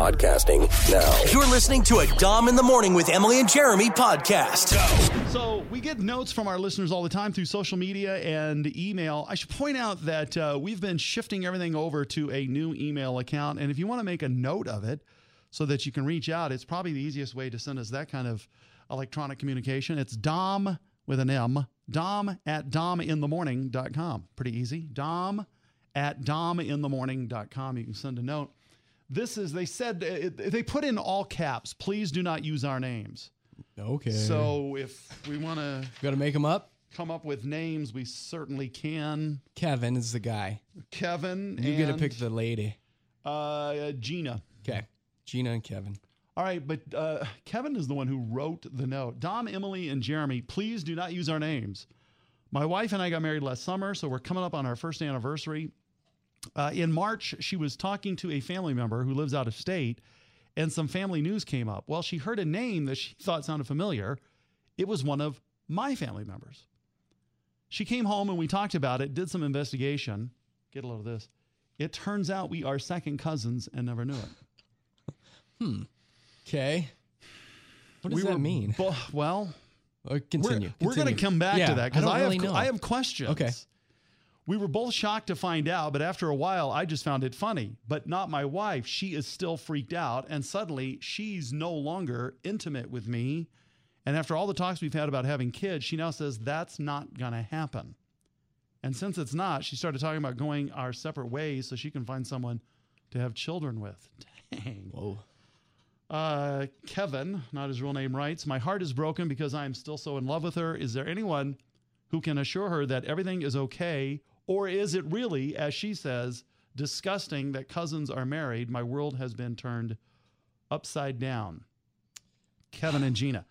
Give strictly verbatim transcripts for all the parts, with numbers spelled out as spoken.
podcasting now. You're listening to a Dom in the Morning with Emily and Jeremy podcast. So we get notes from our listeners all the time through social media and email. I should point out that uh, we've been shifting everything over to a new email account. And if you want to make a note of it so that you can reach out, it's probably the easiest way to send us that kind of electronic communication. It's Dom with an M, Dom at dom in the morning dot com. Pretty easy. Dom at dom in the morning dot com. You can send a note. This is, they said, they put in all caps, please do not use our names. Okay. So if we want to got to make them up, come up with names, we certainly can. Kevin is the guy. Kevin. You and, get to pick the lady. Uh, Gina. Okay. Gina and Kevin. All right, but uh, Kevin is the one who wrote the note. Dom, Emily, and Jeremy, please do not use our names. My wife and I got married last summer, so we're coming up on our first anniversary. Uh, in March, she was talking to a family member who lives out of state, and some family news came up. Well, she heard a name that she thought sounded familiar. It was one of my family members. She came home and we talked about it, did some investigation. Get a load of this. It turns out we are second cousins and never knew it. Hmm. Okay. What does we that were, mean? Bu- well, Or continue. we're, we're going to come back yeah, to that because I, I, I, really have, know. I have questions. Okay. We were both shocked to find out, but after a while, I just found it funny. But not my wife. She is still freaked out, and suddenly she's no longer intimate with me. And after all the talks we've had about having kids, she now says that's not going to happen. And since it's not, she started talking about going our separate ways so she can find someone to have children with. Dang. Whoa. Uh, Kevin, not his real name, writes, my heart is broken because I am still so in love with her. Is there anyone who can assure her that everything is okay? Or is it really, as she says, disgusting that cousins are married? My world has been turned upside down. Kevin and Gina.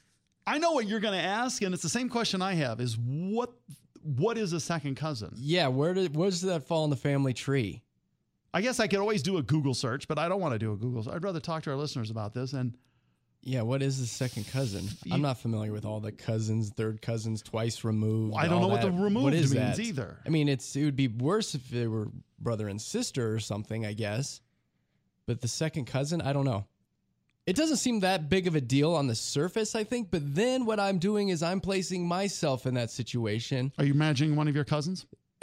I know what you're going to ask, and it's the same question I have, is what what is a second cousin? Yeah, where, did, where does that fall in the family tree? I guess I could always do a Google search, but I don't want to do a Google search. I'd rather talk to our listeners about this. And yeah, what is the second cousin? I'm not familiar with all the cousins, third cousins, twice removed. I don't know what that. the removed what is means that? either. I mean, it's it would be worse if they were brother and sister or something, I guess. But the second cousin, I don't know. It doesn't seem that big of a deal on the surface, I think. But then what I'm doing is I'm placing myself in that situation. Are you imagining one of your cousins?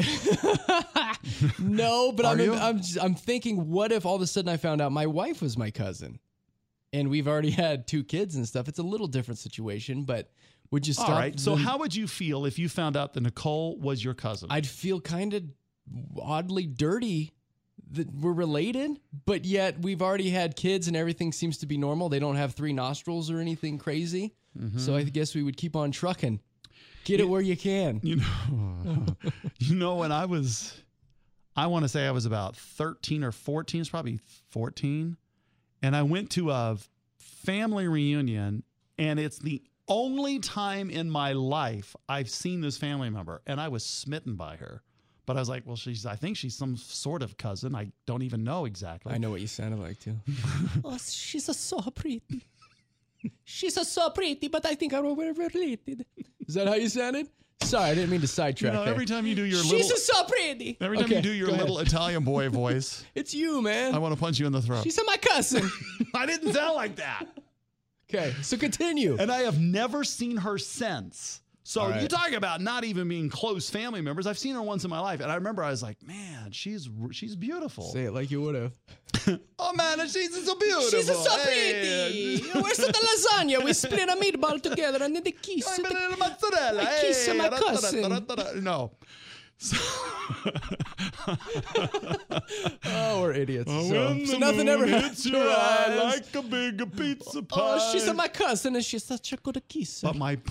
No, but I'm, you? I'm I'm thinking, what if all of a sudden I found out my wife was my cousin, and we've already had two kids and stuff? It's a little different situation, but would you stop? All right. So the- how would you feel if you found out that Nicole was your cousin? I'd feel kind of oddly dirty that we're related, but yet we've already had kids and everything seems to be normal. They don't have three nostrils or anything crazy, Mm-hmm. so I guess we would keep on trucking. Get it where you can. You know, you know, when I was, I want to say I was about thirteen or fourteen. It's probably fourteen. And I went to a family reunion, and it's the only time in my life I've seen this family member, and I was smitten by her. But I was like, well, she's, I think she's some sort of cousin. I don't even know exactly. I know what you sounded like too. Oh, she's a so pretty. She's a so pretty, but I think we're related. Is that how you sounded? Sorry, I didn't mean to You sidetrack. know, there. every time you do your She's little, a so pretty. every time Okay, you do your go ahead. little Italian boy voice, It's you, man. I want to punch you in the throat. She's my cousin. I didn't sound like that. Okay, so continue. And I have never seen her since. So All right. you talk about not even being close family members. I've seen her once in my life. And I remember I was like, man, she's she's beautiful. Say it like you would have. Oh, man, she's so beautiful. She's a so Hey. pretty. Where's the lasagna? We split a meatball together and then the kiss. I'm in the mozzarella. I kiss Hey. my cousin. No. So, Oh, we're idiots. when So, the so nothing moon ever hits hits your your eye eyes. like a big pizza pie. Oh, she's my cousin and she's such a good kisser. But my...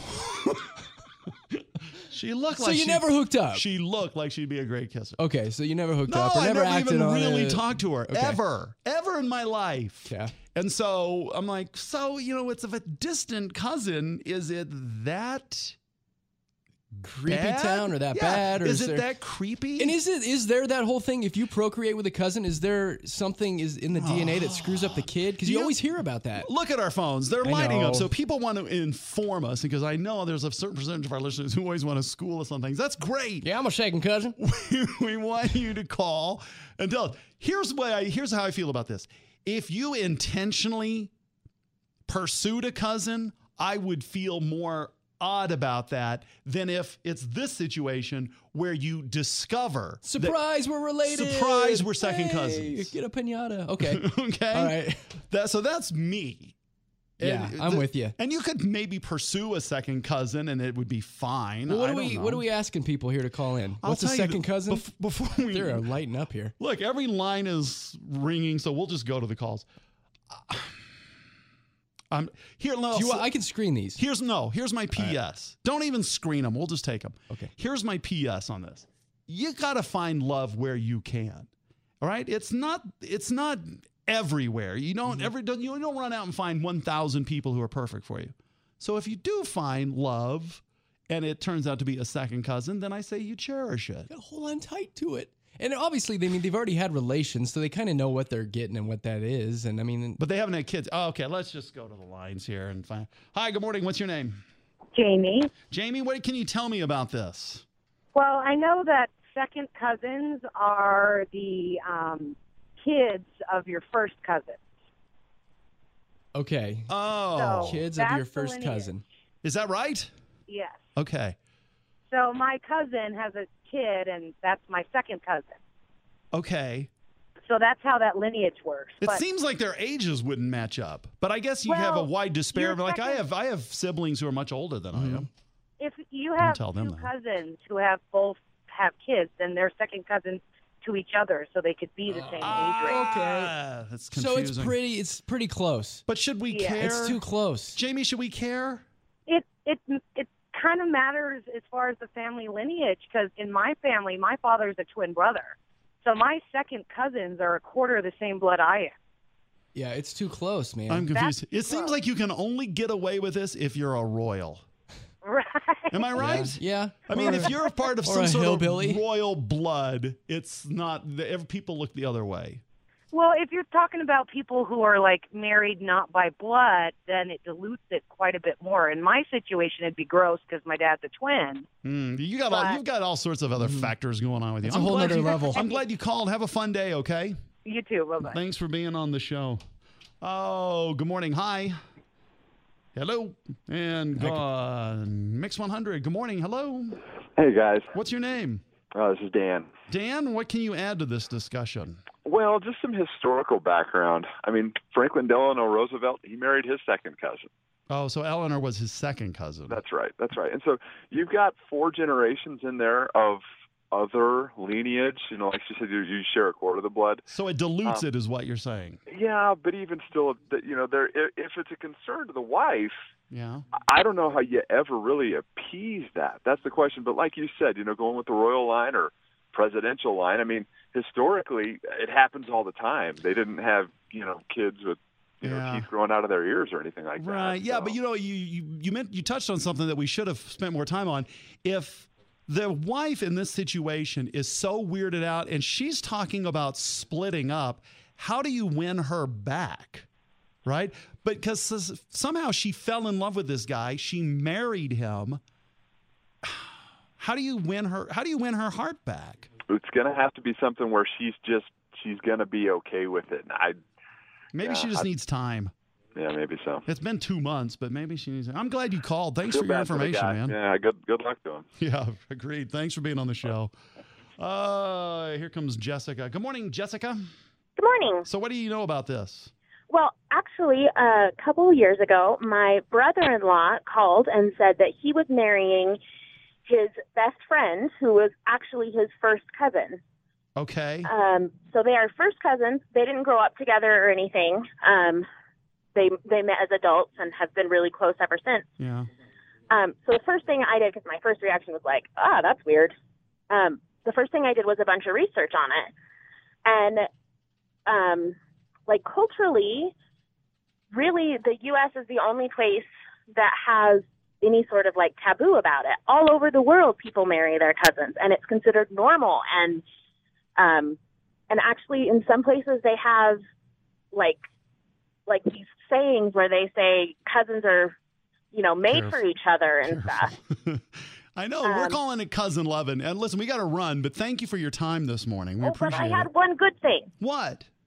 she looked So like you she, never hooked up? She looked like she'd be a great kisser. Okay, so you never hooked No, up or I never, never acted even on really it. talked to her Okay. ever, ever in my life. Yeah. And so I'm like, so you know, it's of a distant cousin. Is it that Creepy bad? town or that Yeah. bad? Or is it there- that creepy? And is it is there that whole thing? If you procreate with a cousin, is there something is in the D N A that screws up the kid? Because you You- always hear about that. Look at our phones. They're I lighting up. know. So people want to inform us because I know there's a certain percentage of our listeners who always want to school us on things. That's great. Yeah, I'm a second cousin. we want you to call and tell us. Here's what I, here's how I feel about this. if you intentionally pursued a cousin, I would feel more odd about that than if it's this situation where you discover that- Surprise, we're related. Surprise, we're second Hey, cousins. Get a pinata. Okay. Okay. All right. That, so that's me. Yeah, And I'm the- with you. And you could maybe pursue a second cousin and it would be fine. Well, what I are don't we know. what are we asking people here to call in? I'll What's a tell you second that cousin? bef- before we They're lighting up here. look, every line is ringing, so we'll just go to the calls. Um, here, no, Do you, I can screen these. here's no. Here's my P S. Don't even screen them. We'll just take them. Okay. Here's my P S on this. You got to find love where you can. All right. It's not. It's not everywhere. You don't Mm-hmm. ever. You don't run out and find one thousand people who are perfect for you. So if you do find love, and it turns out to be a second cousin, then I say you cherish it. Gotta hold on tight to it. And obviously, they I mean they've already had relations, so they kind of know what they're getting and what that is. And I mean, But they haven't had kids. Oh, okay. Let's just go to the lines here and find. Hi. Good morning. What's your name? Jamie. Jamie. What can you tell me about this? Well, I know that second cousins are the um, kids of your first cousin. okay, Oh, So- kids of that's your the first lineage. cousin. is that right? Yes. Okay. So my cousin has a kid, and that's my second cousin. Okay. So that's how that lineage works. It but seems like their ages wouldn't match up, but I guess you have a Well, wide disparity. your Like I second- have, I have siblings who are much older than I am. if you have tell them two that. cousins who have both have kids, then they're second cousins to each other, so they could be the same age range. Ah, that's confusing. So it's pretty, it's pretty close. But should we Yeah. care? It's too close. Jamie, should we care? It it it kind of matters as far as the family lineage, because in my family, my father's a twin brother, so my second cousins are a quarter of the same blood I am. Yeah, it's too close, man. I'm confused. That's It seems close. like you can only get away with this if you're a royal. Right. Am I right? Yeah. I mean, Or if a- you're a part of or some a sort hillbilly. of royal blood, it's not. The, ev- people look the other way. Well, if you're talking about people who are like married not by blood, then it dilutes it quite a bit more. In my situation, it'd be gross because my dad's a twin. Hmm, you got all, But- you've got all sorts of other factors going on with you. It's a I'm whole glad nother you- level. I'm glad you called. Have a fun day. Okay. You too. Bye bye. Thanks for being on the show. Oh, good morning. Hi. Hello. And gone. Mix one hundred. Good morning. Hello. Hey guys, What's your name? uh, this is Dan. Dan, what can you add to this discussion? Well, just some historical background. I mean, Franklin Delano Roosevelt, he married his second cousin. Oh, so Eleanor was his second cousin. That's right. That's right. And so you've got four generations in there of other lineage. You know, like you said, you, you share a quarter of the blood. So it dilutes Um, it, is what you're saying. Yeah, but even still, that you know, there if if it's a concern to the wife, Yeah. I don't know how you ever really appease that. That's the question. But like you said, you know, going with the royal line or presidential line, I mean, historically, it happens all the time. They didn't have, you know, kids with, you Yeah. know, teeth growing out of their ears or anything like that. Right. Yeah, So- but you know, you you you meant you touched on something that we should have spent more time on. If the wife in this situation is so weirded out and she's talking about splitting up, how do you win her back? Right? Because s- somehow she fell in love with this guy, she married him. How do you win her how do you win her heart back? It's going to have to be something where she's just, she's going to be okay with it. And I, Maybe Yeah, she just I- needs time. yeah, maybe so. It's been two months, but maybe she needs. I'm glad you called. Thanks Feel for your bad for the information, guy. man. Yeah, good, good luck to him. Yeah, agreed. Thanks for being on the show. Uh, here comes Jessica. Good morning, Jessica. Good morning. So, what do you know about this? Well, actually, a couple of years ago, my brother-in-law called and said that he was marrying his best friend, who was actually his first cousin. Okay. Um, so they are first cousins. They didn't grow up together or anything. Um, they they met as adults and have been really close ever since. Yeah. Um, so the first thing I did, because my first reaction was like, ah, that's weird. Um, the first thing I did was a bunch of research on it. And, um, like, culturally, really, the U S is the only place that has any sort of, like, taboo about it. All over the world, people marry their cousins, and it's considered normal. And, um, and actually, in some places, they have, like, like these sayings where they say cousins are, you know, made Careful. for each other and stuff. I know we're Um, calling it cousin loving, and listen, we got to run, but thank you for your time this morning. We Oh, but appreciate I had it. one good thing. What?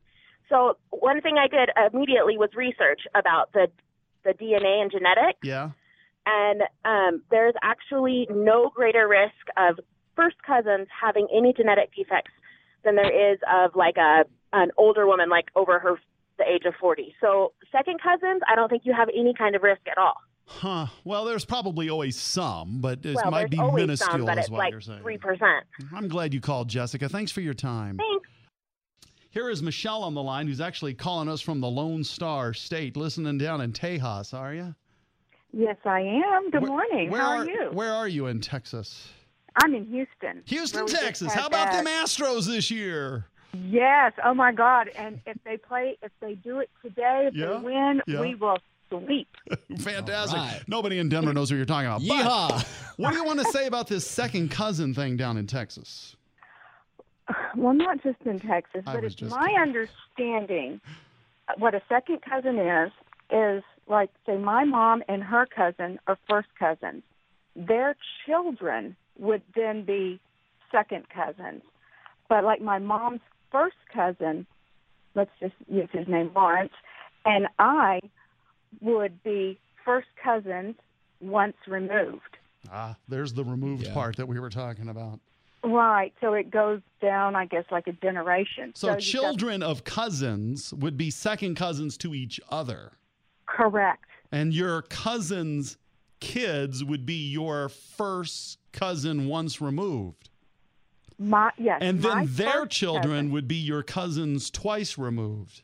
So one thing I did immediately was research about the the D N A and genetics. Yeah. And um, there's actually no greater risk of first cousins having any genetic defects than there is of like a an older woman, like over her the age of forty. So second cousins, I don't think you have any kind of risk at all. Huh. Well, there's probably always some, but it well, might be always minuscule some, but is it's what like you're saying. three percent. I'm glad you called, Jessica. Thanks for your time. Thanks. Here is Michelle on the line, who's actually calling us from the Lone Star State, listening down in Tejas, are you? Yes, I am. Good Where- morning. Where How are, are you? Where are you in Texas? I'm in Houston. Houston, where we just Texas. had How about that- them Astros this year? Yes. Oh my God. And if they play, if they do it today, if Yeah, they win, yeah. we will sweep. Fantastic. All right. Nobody in Denver knows what you're talking about. But Yeehaw. what do you want to say about this second cousin thing down in Texas? Well, not just in Texas, I but was it's just my kidding. understanding what a second cousin is, is like, say, my mom and her cousin are first cousins. Their children would then be second cousins. But like my mom's first cousin, let's just use his name, Lawrence, and I would be first cousins once removed. Ah, there's the removed Yeah. part that we were talking about. Right. So it goes down, I guess, like a generation. So, you've got- children of cousins would be second cousins to each other. Correct. And your cousin's kids would be your first cousin once removed. My yes. And my then their first children cousin- would be your cousins twice removed.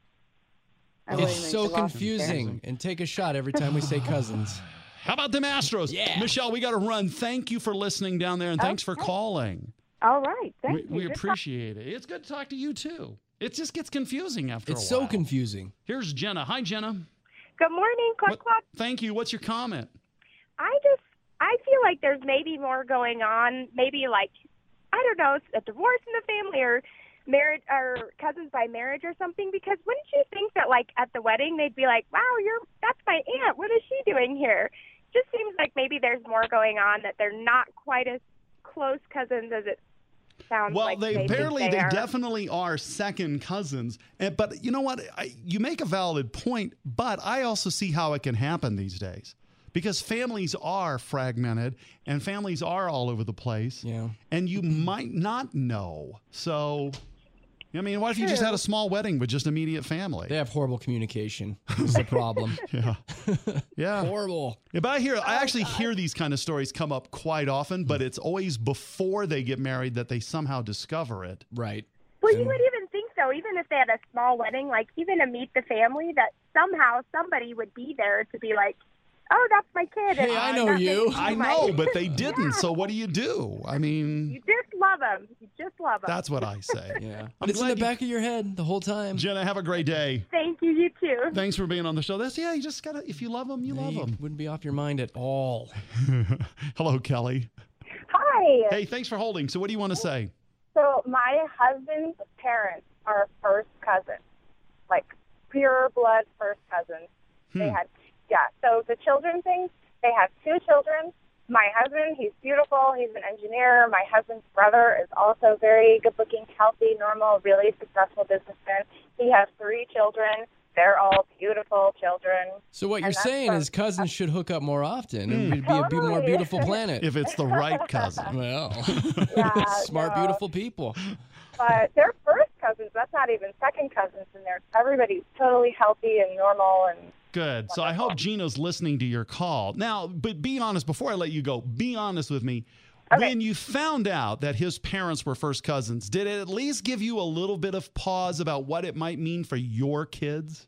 Oh, wait a It's minute, so you lost me there. confusing. And take a shot every time we say cousins. How about them Astros? Yeah. Michelle, we got to run. Thank you for listening down there, and thanks for Okay. calling. All right. Thank We, you. we Good appreciate it. It's good to talk to you, too. It just gets confusing after It's a so while. confusing. Here's Jenna. Hi, Jenna. Good morning, Cluck What- Cluck. Thank you. What's your comment? I just, I feel like there's maybe more going on. Maybe like, I don't know, a divorce in the family or marriage or cousins by marriage or something. Because wouldn't you think that like at the wedding they'd be like, wow, you're that's my aunt. What is she doing here? Just seems like maybe there's more going on, that they're not quite as close cousins as it sounds Well, like. they think barely, they, are. definitely are second cousins. And, but you know what? I, you make a valid point, but I also see how it can happen these days because families are fragmented and families are all over the place. Yeah. And you might not know. So, I mean, what if you just had a small wedding with just immediate family? They have horrible communication. Is the problem. Yeah. Yeah. Horrible. Yeah, but I hear, I actually hear these kind of stories come up quite often, but it's always before they get married that they somehow discover it. Right. Well, you would even think so, even if they had a small wedding, like even to meet the family, that somehow somebody would be there to be like, oh, that's my kid. Hey, and I uh, know that you. makes I my- know, but they didn't. So what do you do? I You mean, just love them. You just love them. that's what I say. Yeah. I'm But it's in glad the you- back of your head the whole time. Jenna, have a great day. Thank you, you too. Thanks for being on the show. That's yeah. You just gotta. If you love them, you Yeah, love you them. wouldn't be off your mind at all. Hello, Kelly. Hi. Hey, thanks for holding. So what do you want to say? So my husband's parents are first cousins, like pure blood first cousins. They Hmm. had, yeah. So the children thing, they have two children. My husband, he's beautiful. He's an engineer. My husband's brother is also very good-looking, healthy, normal, really successful businessman. He has three children. They're all beautiful children. So what And you're that's saying from- is cousins should hook up more often. It would be a be- Totally. more beautiful planet. If it's the right cousin. Well, Yeah, smart, no. beautiful people. But they're first cousins. That's not even second cousins. And they're, everybody's totally healthy and normal and Good. So I hope Gino's listening to your call. Now, but be honest, before I let you go, be honest with me. Okay. When you found out that his parents were first cousins, did it at least give you a little bit of pause about what it might mean for your kids?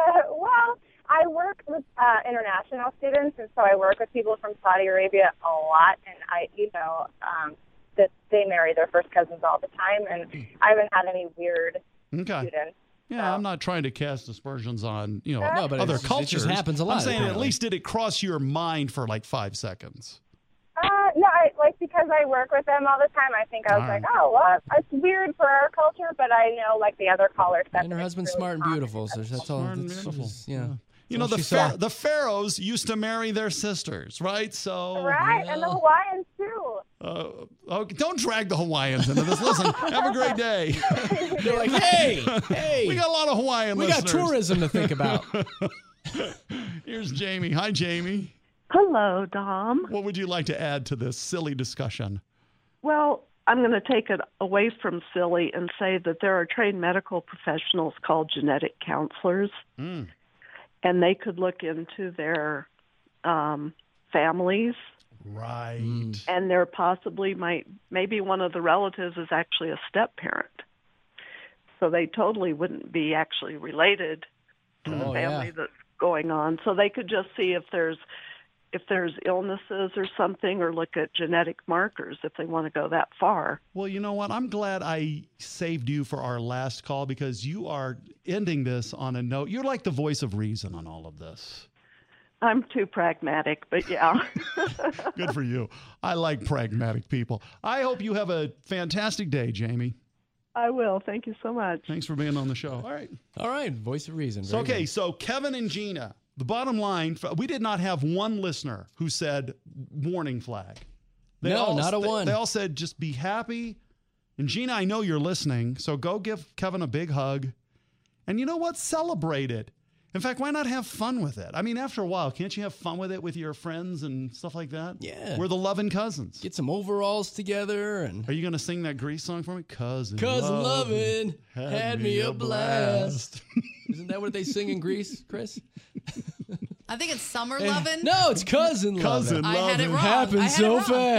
well, I work with uh, international students, and so I work with people from Saudi Arabia a lot, and I, you know, um, that they marry their first cousins all the time, and I haven't had any weird Okay. students. Yeah, I'm not trying to cast aspersions on, you know, No, but other it's just- it cultures. just happens a lot, I'm saying at apparently. least did it cross your mind for like five seconds? Uh, no, I, like because I work with them all the time, I think I was All like, right. oh, well, it's weird for our culture, but I know, like the other callers, that And her it's husband's really smart and common. beautiful, so that's all. Smart and That's beautiful. just- yeah. You That's know, all the she saw. phar- the pharaohs used to marry their sisters, right? So Right, and the Hawaiians too. Uh, okay, don't drag the Hawaiians into this. Listen, have a great day. They're like, hey, hey. We got a lot of Hawaiian we listeners. got tourism to think about. Here's Jamie. Hi, Jamie. Hello, Dom. What would you like to add to this silly discussion? Well, I'm going to take it away from silly and say that there are trained medical professionals called genetic counselors, Mm. and they could look into their um, families. Right. And there possibly might, maybe one of the relatives is actually a step parent. So they totally wouldn't be actually related to the Oh, family yeah. that's going on. So they could just see if there's if there's illnesses or something, or look at genetic markers if they want to go that far. Well, you know what? I'm glad I saved you for our last call because you are ending this on a note. You're like the voice of reason on all of this. I'm too pragmatic, but yeah. Good for you. I like pragmatic people. I hope you have a fantastic day, Jamie. I will. Thank you so much. Thanks for being on the show. All right. All right, voice of reason. So, Very okay, good. so Kevin and Gina, the bottom line, we did not have one listener who said warning flag. They No, all, not a they, one. They all said just be happy. And Gina, I know you're listening, so go give Kevin a big hug. And you know what? Celebrate it. In fact, why not have fun with it? I mean, after a while, can't you have fun with it with your friends and stuff like that? Yeah. We're the loving cousins. Get some overalls together and Are you going to sing that Grease song for me? Cousin, cousin loving loving had, me a blast. Isn't that what they sing in Greece, Chris? I think it's summer lovin'. No, it's cousin Cousin loving. I had it loving. wrong. Happens I had so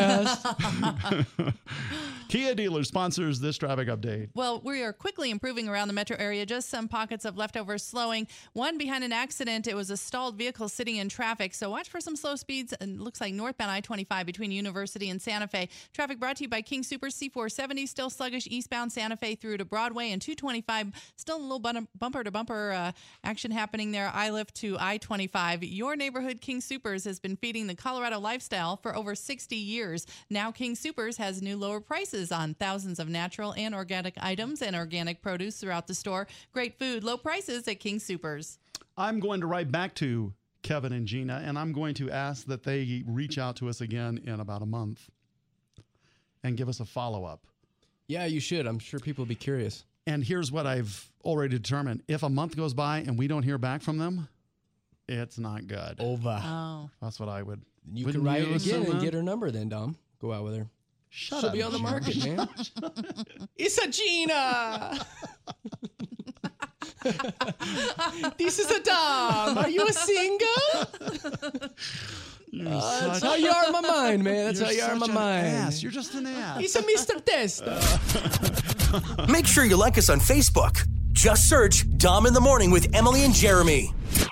it wrong. fast. Kia Dealer sponsors this traffic update. Well, we are quickly improving around the metro area. Just some pockets of leftover slowing. One behind an accident. It was a stalled vehicle sitting in traffic. So watch for some slow speeds. And it looks like northbound I twenty-five between University and Santa Fe. Traffic brought to you by King Super. C four seventy still sluggish eastbound Santa Fe through to Broadway, and two twenty-five still a little bumper to bumper uh, action happening there. I lift to I twenty-five. Your neighborhood King Supers has been feeding the Colorado lifestyle for over sixty years. Now King Supers has new lower prices on thousands of natural and organic items and organic produce throughout the store. Great food, low prices at King Supers. I'm going to write back to Kevin and Gina, and I'm going to ask that they reach out to us again in about a month and give us a follow-up. Yeah, you should. I'm sure people will be curious. And here's what I've already determined. If a month goes by and we don't hear back from them, it's not good. Over. Oh. That's what I would. You Wouldn't can write you it again assume and that? get her number then, Dom. Go out with her. Shut She'll up, be on the Gina. market, man. It's a Gina. This is a Dom. Are you a single? You're Uh, that's such- how you are in my mind, man. That's you're how you are in my such an mind. ass. You're just an ass. He's a Mister Test. Make sure you like us on Facebook. Just search Dom in the Morning with Emily and Jeremy.